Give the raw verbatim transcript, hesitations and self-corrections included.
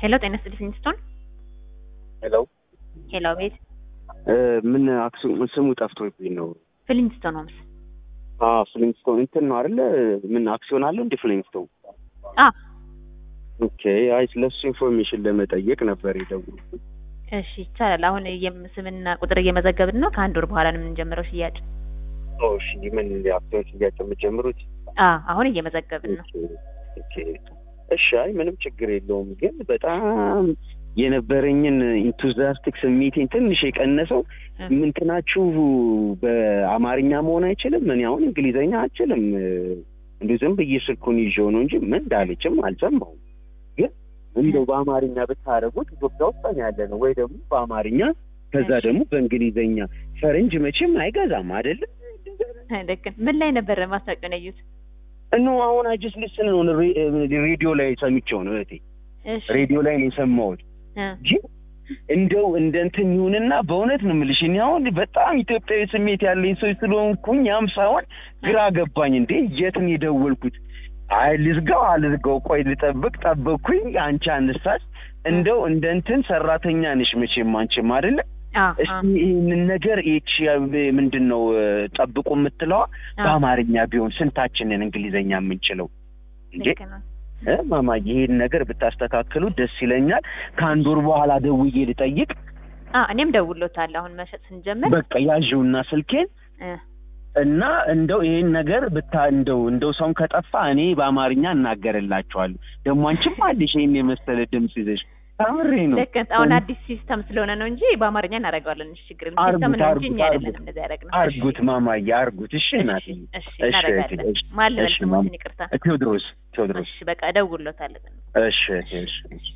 ሄሎ ጤና ይስጥልኝ ፊንስቶን። ሄሎ ሄሎ ቤት ምን አክሱም ስሙ ጠፍቶብኝ ነው። ፍሊንስቶን ሆምስ። አዎ ፍሊንስቶን እንትን ነው አይደለ? ምን አክሲዮን አለው እንዴ ፍሊንስቶን? አ ኦኬ። አይ ስለሱ ኢንፎርሜሽን ለመጠየቅ ነበር የደወልኩት። እሺ ይቻላል። አሁን የምስምና ቁጥር እየመዘገብን ነው። ከአንድ ወር በኋላ ነው የምንጀምረው ሽያጭ። ኦ እሺ። ምን አክሲዮን ሽያጭ የምትጀምሩት? አ አሁን እየመዘገብን ነው። ኦኬ እሺ። አይ ምንም ችግር የለውም። ግን በጣም የነበረኝን ኢንቱዚያስቲክ ስሜቴን ትንሽ የቀነሰው ምንትናችሁ በአማርኛ መሆን አይችልም? እኔ አሁን እንግሊዘኛ አልችልም። እንዴ ዝም ብዬ ስልኩን ይዤው ነው እንጂ ምን እንዳለችም አልሰማሁም። ግን እንደው በአማርኛ ብታረጉት ኢትዮጵያ ውስጥ ያለ ነው ወይ ደግሞ በአማርኛ ከዛ ደግሞ በእንግሊዘኛ ፈረንጅ መቼም አይገዛም አይደል? ልክ ምን ላይ ነበር ማስታወቂያውን ያዩት? እኖ አሁን አጅስ ሊስን ነው ሬዲዮ ላይ ሰምቼው ነው እህቴ። እሺ ሬዲዮ ላይ ነው የሰማሁት። እንጂ እንደው እንደንትን ይሁንና በእውነት ነው የምልሽ እኔ አሁን በጣም ኢትዮጵያዊ ስሜት ያለኝ ሰው ስለሆንኩኝ ያም ሳይሆን ግራ ገባኝ። እንዴ የት ነው የደወልኩት? አይ ልዝጋው አልዝጋው ቆይ ልጠብቅ ጠበቅኩኝ። አንቺ አንሳስ እንደው እንደንትን ሰራተኛ ነሽ መቼም አንቺም አይደለ? እስቲ ይሄን ነገር እቺ ምንድነው ጠብቁ የምትለው በአማርኛ ቢሆን ስንታችንን እንግሊዘኛ የምንችለው እንዴ? ማማ ይሄን ነገር ብታስተካክሉ ደስ ይለኛል። ከአንድ ወር በኋላ ደውዬ ልጠይቅ። አ እኔም ደውሎታል አሁን መሸጥ ስንጀምር። በቃ ያዥውና ስልኬን እና እንደው ይሄን ነገር ብታ እንደው እንደው ሰውን ከጠፋ እኔ በአማርኛ እናገርላችኋለሁ። ደግሞ አንቺም አለሽ ይሄን የመሰለ ድምጽ ይዘሽ ታምሬ ነው። ልክ አሁን አዲስ ሲስተም ስለሆነ ነው እንጂ በአማርኛ እናደርጋለን። እሺ ችግር የለም። ሲስተም ነው እንጂ እኛ አይደለም እንደዛ ያደረግነው። አርጉት ማማዬ አርጉት። እሺ እናቴ እሺ እናደርጋለን። ማን ልበል ስሙን? ይቅርታ ቴዎድሮስ ቴዎድሮስ። እሺ በቃ እደውልሎታለሁ። እሺ እሺ